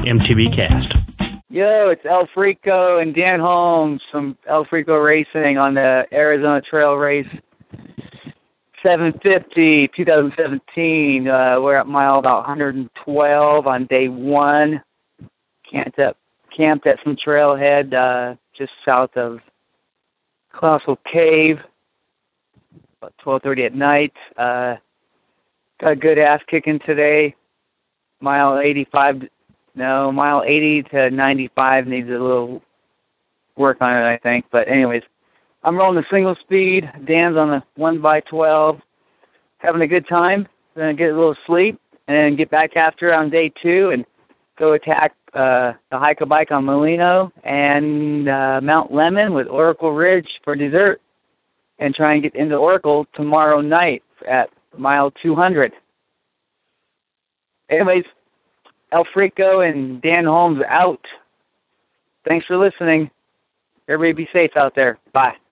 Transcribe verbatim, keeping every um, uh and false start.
M T B Cast. Yo, it's El Frico and Dan Holmes from El Frico Racing on the Arizona Trail Race seven fifty twenty seventeen. Uh, we're at mile about one hundred twelve on day one. Camped at, camped at some trailhead uh, just south of Colossal Cave, about twelve thirty at night. Uh, got a good ass kicking today. Mile eighty-five, no, mile eighty to ninety-five needs a little work on it, I think. But anyways, I'm rolling the single speed. Dan's on the one by twelve. Having a good time. Gonna get a little sleep and then get back after it on day two and go attack uh, the hike a bike on Molino and uh, Mount Lemon with Oracle Ridge for dessert, and try and get into Oracle tomorrow night at mile two hundred. Anyways, El Frico and Dan Holmes out. Thanks for listening. Everybody be safe out there. Bye.